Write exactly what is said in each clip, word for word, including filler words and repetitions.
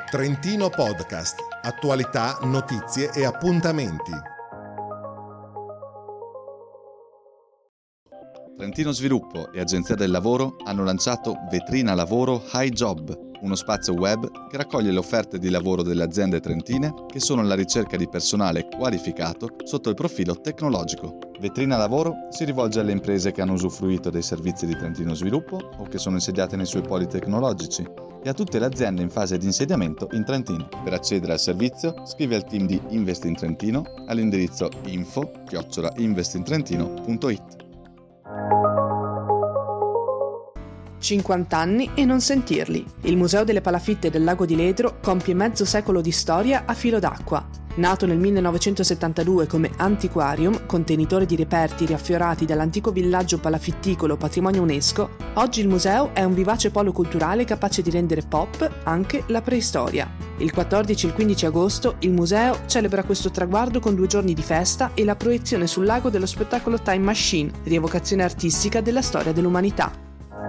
Trentino Podcast, attualità, notizie e appuntamenti. Trentino Sviluppo e Agenzia del Lavoro hanno lanciato Vetrina Lavoro High Job, uno spazio web che raccoglie le offerte di lavoro delle aziende trentine che sono alla ricerca di personale qualificato sotto il profilo tecnologico. Vetrina Lavoro si rivolge alle imprese che hanno usufruito dei servizi di Trentino Sviluppo o che sono insediate nei suoi poli tecnologici e a tutte le aziende in fase di insediamento in Trentino. Per accedere al servizio scrivi al team di Invest in Trentino all'indirizzo info chiocciola investintrentino punto it. cinquanta anni e non sentirli. Il Museo delle Palafitte del Lago di Ledro compie mezzo secolo di storia a filo d'acqua. Nato nel millenovecentosettantadue come antiquarium, contenitore di reperti riaffiorati dall'antico villaggio palafitticolo patrimonio UNESCO, oggi il museo è un vivace polo culturale capace di rendere pop anche la preistoria. Il quattordici e il quindici agosto il museo celebra questo traguardo con due giorni di festa e la proiezione sul lago dello spettacolo Time Machine, rievocazione artistica della storia dell'umanità.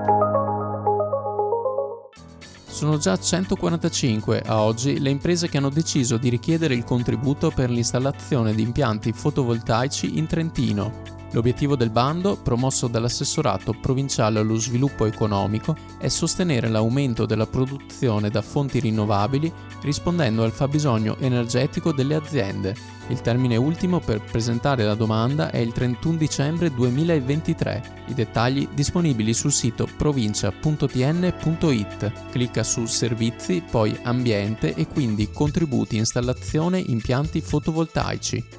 Sono già centoquarantacinque a oggi le imprese che hanno deciso di richiedere il contributo per l'installazione di impianti fotovoltaici in Trentino. L'obiettivo del bando, promosso dall'assessorato provinciale allo sviluppo economico, è sostenere l'aumento della produzione da fonti rinnovabili rispondendo al fabbisogno energetico delle aziende. Il termine ultimo per presentare la domanda è il trentuno dicembre duemilaventitré. I dettagli disponibili sul sito provincia punto t n punto it. Clicca su Servizi, poi Ambiente e quindi Contributi installazione impianti fotovoltaici.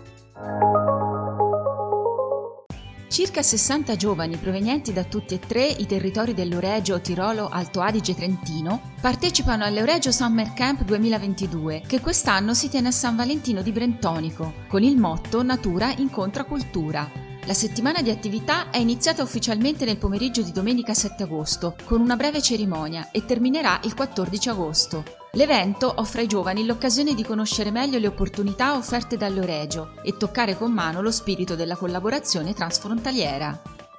Circa sessanta giovani provenienti da tutti e tre i territori dell'Euregio, Tirolo, Alto Adige e Trentino partecipano all'Euregio Summer Camp duemilaventidue che quest'anno si tiene a San Valentino di Brentonico con il motto Natura incontra cultura. La settimana di attività è iniziata ufficialmente nel pomeriggio di domenica sette agosto con una breve cerimonia e terminerà il quattordici agosto. L'evento offre ai giovani l'occasione di conoscere meglio le opportunità offerte dall'Euregio e toccare con mano lo spirito della collaborazione transfrontaliera.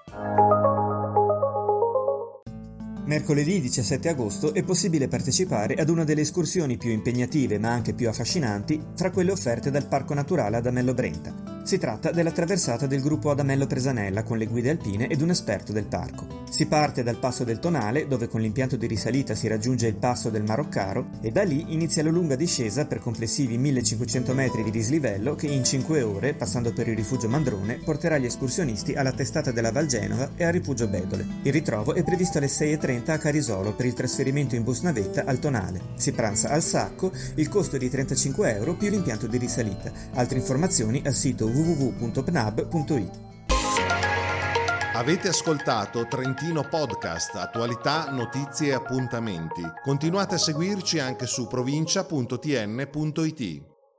Mercoledì diciassette agosto è possibile partecipare ad una delle escursioni più impegnative ma anche più affascinanti fra quelle offerte dal Parco Naturale Adamello Brenta. Si tratta della traversata del gruppo Adamello Presanella con le guide alpine ed un esperto del parco. Si parte dal Passo del Tonale, dove con l'impianto di risalita si raggiunge il Passo del Maroccaro, e da lì inizia la lunga discesa per complessivi millecinquecento metri di dislivello che in cinque ore, passando per il rifugio Mandrone, porterà gli escursionisti alla testata della Val Genova e al rifugio Bedole. Il ritrovo è previsto alle sei e trenta a Carisolo per il trasferimento in bus navetta al Tonale. Si pranza al sacco, il costo è di trentacinque euro più l'impianto di risalita. Altre informazioni al sito w w w punto p n a b punto i t. Avete ascoltato Trentino Podcast, attualità, notizie e appuntamenti. Continuate a seguirci anche su provincia punto t n punto it.